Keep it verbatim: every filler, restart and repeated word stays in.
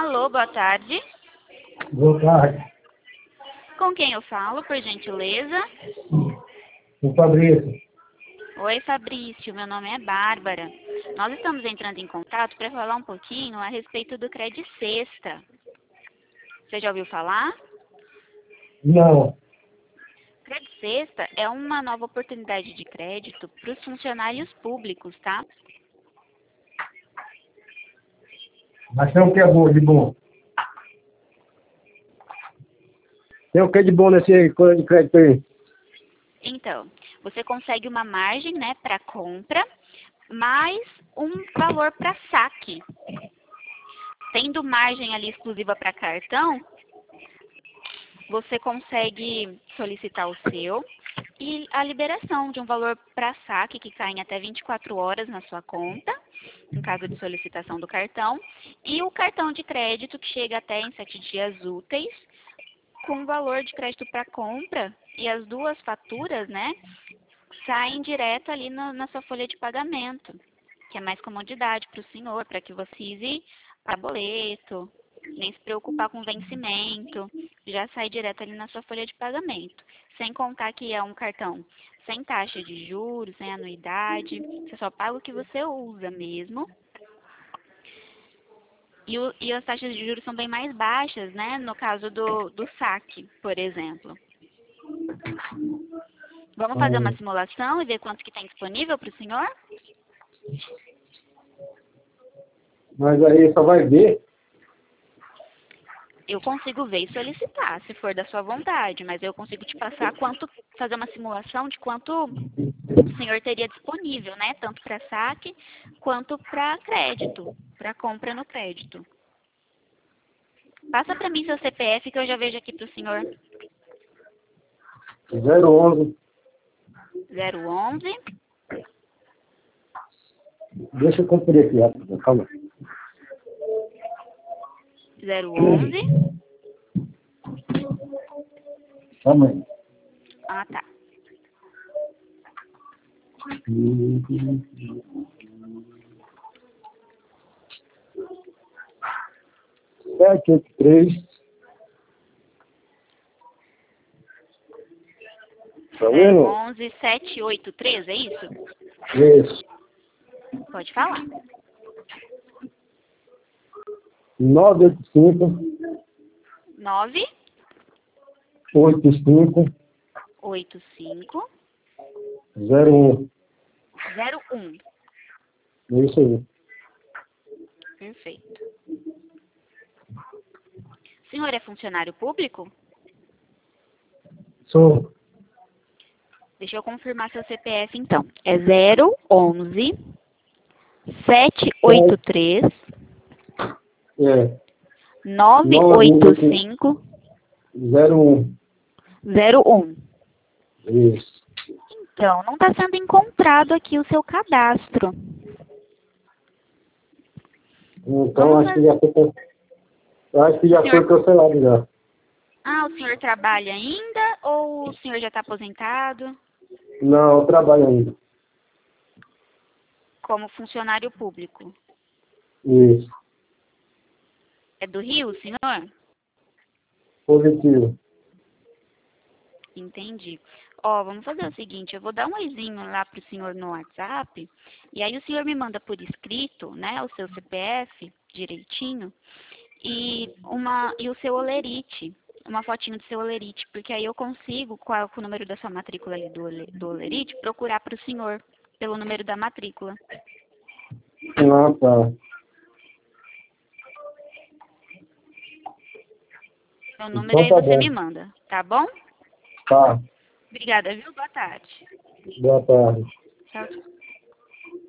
Alô, boa tarde. Boa tarde. Com quem eu falo, por gentileza? O Fabrício. Oi, Fabrício. Meu nome é Bárbara. Nós estamos entrando em contato para falar um pouquinho a respeito do Crédito Sexta. Você já ouviu falar? Não. Crédito Sexta é uma nova oportunidade de crédito para os funcionários públicos, tá? Mas tem o que é bom, de bom? Tem o que de bom nesse coisa de crédito aí? Então, você consegue uma margem, né, para compra, mais um valor para saque. Tendo margem ali exclusiva para cartão, você consegue solicitar o seu e a liberação de um valor para saque que cai em até vinte e quatro horas na sua conta, em caso de solicitação do cartão, e o cartão de crédito que chega até em sete dias úteis, com valor de crédito para compra, e as duas faturas, né, saem direto ali no, na sua folha de pagamento, que é mais comodidade para o senhor, para que você use para boleto, nem se preocupar com vencimento, já sai direto ali na sua folha de pagamento. Sem contar que é um cartão sem taxa de juros, sem anuidade, você só paga o que você usa mesmo. E, o, e as taxas de juros são bem mais baixas, né, no caso do, do saque, por exemplo. Vamos fazer uma Hum. simulação e ver quanto que tem disponível para o senhor? Mas aí só vai ver. Eu consigo ver e solicitar, se for da sua vontade, mas eu consigo te passar quanto, fazer uma simulação de quanto o senhor teria disponível, né? Tanto para saque quanto para crédito, para compra no crédito. Passa para mim seu C P F que eu já vejo aqui para o senhor. zero onze. zero onze. Deixa eu conferir aqui, rápido. Calma. zero onze. Calma aí. Ah, tá. Sete, oito, três. Tá zero vendo? onze sete oito três, é isso? Isso. Pode falar. nove oito cinco, nove oito cinco, oito cinco zero um. zero um. É isso aí. Perfeito. O senhor é funcionário público? Sou. Deixa eu confirmar seu C P F, então. É zero onze sete oito três É. nove oito cinco zero um. zero um. Isso. Então, não está sendo encontrado aqui o seu cadastro. Então Vamos acho que fazer... já foi, can- eu acho que já senhor... foi cancelado já. Ah, o senhor trabalha ainda ou o senhor já está aposentado? Não, eu trabalho ainda. Como funcionário público. Isso. É do Rio, senhor? Positivo. Entendi. Ó, vamos fazer o seguinte, eu vou dar um oizinho lá pro senhor no WhatsApp, e aí o senhor me manda por escrito, né, o seu C P F direitinho, e, uma, e o seu olerite, uma fotinho do seu olerite, porque aí eu consigo, qual é o número da sua matrícula ali do, ole- do olerite, procurar pro senhor pelo número da matrícula. Ah, tá. O número Então aí tá você me bom. manda, tá bom? Tá. Obrigada, viu? Boa tarde. Boa tarde. Tchau, tchau.